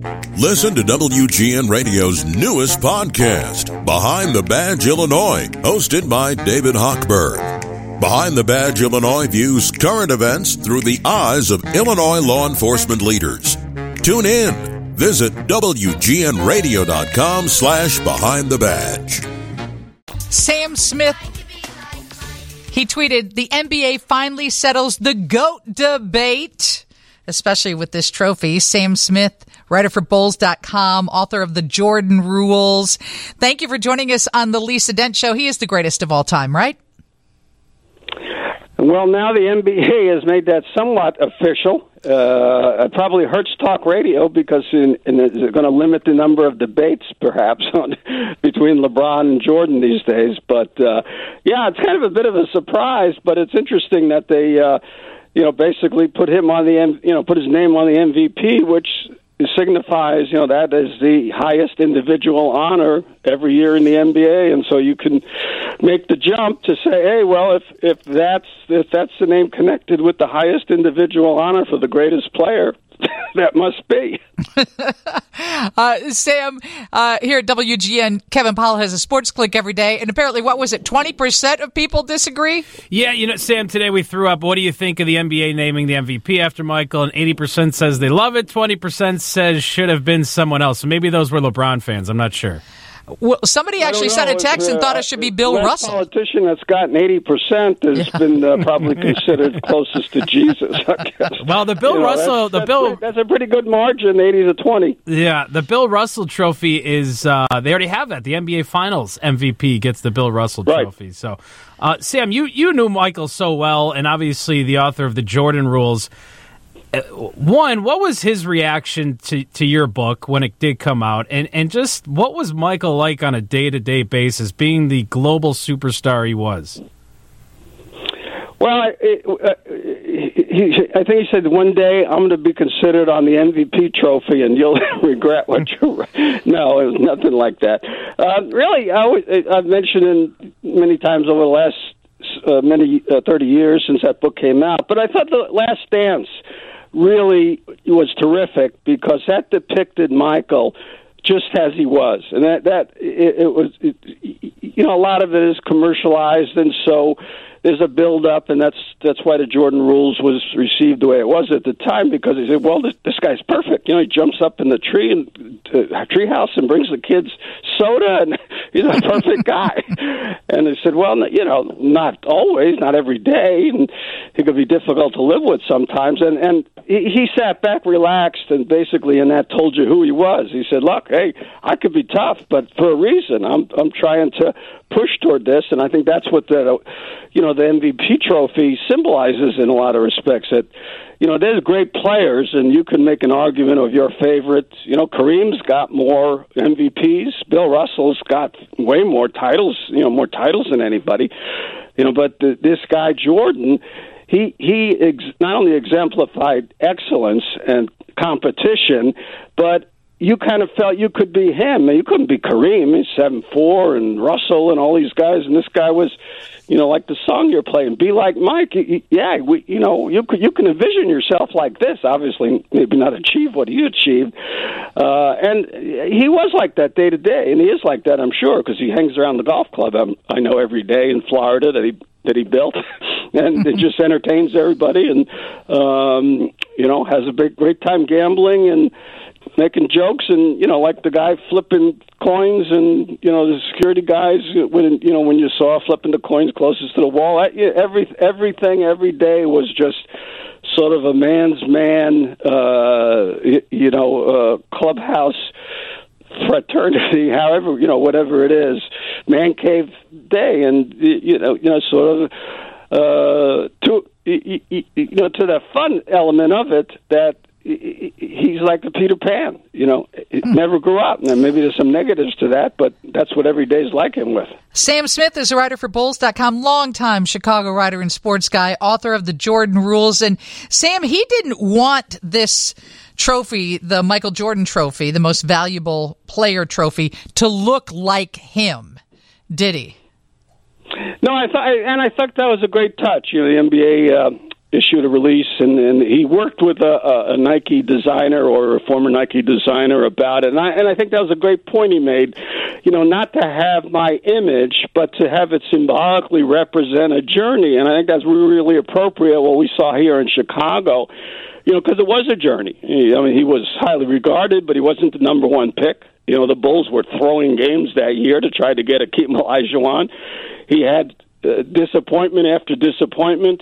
Listen to WGN Radio's newest podcast, Behind the Badge Illinois, hosted by David Hochberg. Behind the Badge Illinois views current events through the eyes of Illinois law enforcement leaders. Tune in. Visit WGNRadio.com/Behind the Badge. Sam Smith, he tweeted, the NBA finally settles the GOAT debate, especially with this trophy. Sam Smith, writer for Bulls.com, author of The Jordan Rules. Thank you for joining us on the Lisa Dent Show. He is the greatest of all time, right? Well, now the NBA has made that somewhat official. It probably hurts talk radio because it's going to limit the number of debates, perhaps, between LeBron and Jordan these days. But, yeah, it's kind of a bit of a surprise, but it's interesting that they, basically put him on put his name on the MVP, which signifies, that is the highest individual honor every year in the NBA, and so you can make the jump to say, hey, well, if that's the name connected with the highest individual honor for the greatest player, that must be. Sam, here at WGN, Kevin Powell has a sports click every day, and apparently, 20% of people disagree? Yeah, Sam, today we threw up, what do you think of the NBA naming the MVP after Michael? And 80% says they love it, 20% says should have been someone else. So maybe those were LeBron fans, I'm not sure. Well, somebody actually sent a text and thought it should be Bill Russell. The politician that's gotten 80% has been probably considered closest to Jesus, I guess. Well, the Bill Russell... That's a pretty good margin, 80-20. Yeah, the Bill Russell trophy is... they already have that. The NBA Finals MVP gets the Bill Russell trophy. Right. So, Sam, you knew Michael so well, and obviously the author of The Jordan Rules. One, what was his reaction to your book when it did come out? And just what was Michael like on a day-to-day basis, being the global superstar he was? Well, I think he said one day I'm going to be considered on the MVP trophy, and you'll regret what you wrote. No, it was nothing like that. Really, I've mentioned many times over the last 30 years since that book came out, but I thought The Last Dance really was terrific because that depicted Michael just as he was, and it was a lot of it is commercialized, and so there's a build-up, and that's why the Jordan Rules was received the way it was at the time, because he said, well, this guy's perfect. He jumps up in the treehouse and brings the kids soda, and he's a perfect guy. And they said, well, not always, not every day, and he could be difficult to live with sometimes. And he sat back, relaxed, and basically in that told you who he was. He said, look, hey, I could be tough, but for a reason. I'm trying to push toward this, and I think that's what the MVP trophy symbolizes in a lot of respects. That there's great players, and you can make an argument of your favorite. Kareem's got more MVPs. Bill Russell's got way more titles. More titles than anybody. But this guy Jordan, he not only exemplified excellence and competition, but you kind of felt you could be him. You couldn't be Kareem. He's 7'4", and Russell and all these guys, and this guy was, like the song you're playing, Be Like Mike. You can envision yourself like this. Obviously, maybe not achieve what he achieved. And he was like that day to day, and he is like that, I'm sure, because he hangs around the golf club I know every day in Florida that he built, and it just entertains everybody, and has a great time gambling and making jokes, and like the guy flipping coins, and the security guys when you saw flipping the coins closest to the wall. Everything every day was just sort of a man's man, clubhouse fraternity, however, whatever it is, man cave day, and sort of to the fun element of it, that he's like the Peter Pan, never grew up. And maybe there's some negatives to that, but that's what every day's like him with. Sam Smith is a writer for Bulls.com, longtime Chicago writer and sports guy, author of The Jordan Rules. And Sam, he didn't want this trophy, the Michael Jordan trophy, the most valuable player trophy, to look like him, did he? No, I thought that was a great touch. The NBA issued a release, and he worked with a Nike designer or a former Nike designer about it. And I think that was a great point he made. Not to have my image, but to have it symbolically represent a journey. And I think that's really appropriate what we saw here in Chicago, because it was a journey. He was highly regarded, but he wasn't the number one pick. The Bulls were throwing games that year to try to get Akeem Olajuwon. He had disappointment after disappointment.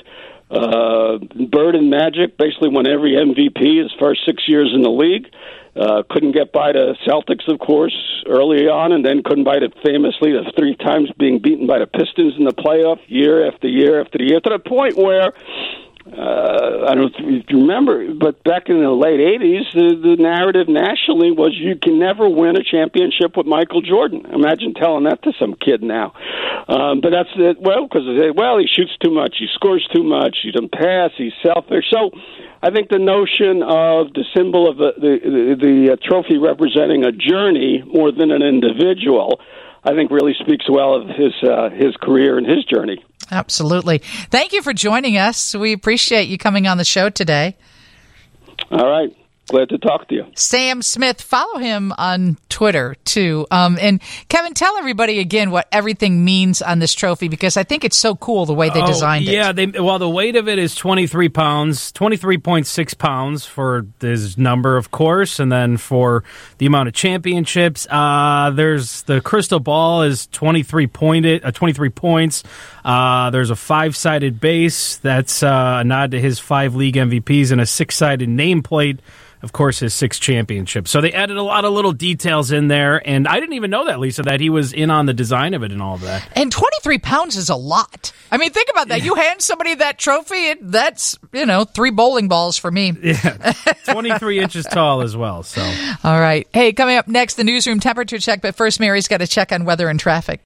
Bird and Magic basically won every MVP his first 6 years in the league. Couldn't get by the Celtics, of course, early on, and then couldn't by it famously the 3 times being beaten by the Pistons in the playoff year after year after year, to the point where I don't know if you remember, but back in the late 80s, the narrative nationally was you can never win a championship with Michael Jordan. Imagine telling that to some kid now. But that's it. Because he shoots too much, he scores too much, he doesn't pass, he's selfish. So I think the notion of the symbol of the trophy representing a journey more than an individual, I think really speaks well of his career and his journey. Absolutely. Thank you for joining us. We appreciate you coming on the show today. All right. Glad to talk to you. Sam Smith, follow him on Twitter, too. And Kevin, tell everybody again what everything means on this trophy, because I think it's so cool the way they designed it. Yeah, the weight of it is 23 pounds, 23.6 pounds for this number, of course, and then for the amount of championships. There's the crystal ball is 23 points. There's a 5-sided base. That's a nod to his 5 league MVPs and a 6-sided nameplate. Of course, his 6 championships. So they added a lot of little details in there, and I didn't even know that, Lisa, that he was in on the design of it and all of that. And 23 pounds is a lot. I mean, think about that. You hand somebody that trophy, that's, 3 bowling balls for me. Yeah, 23 inches tall as well. So, all right. Hey, coming up next, the newsroom temperature check, but first, Mary's got to check on weather and traffic.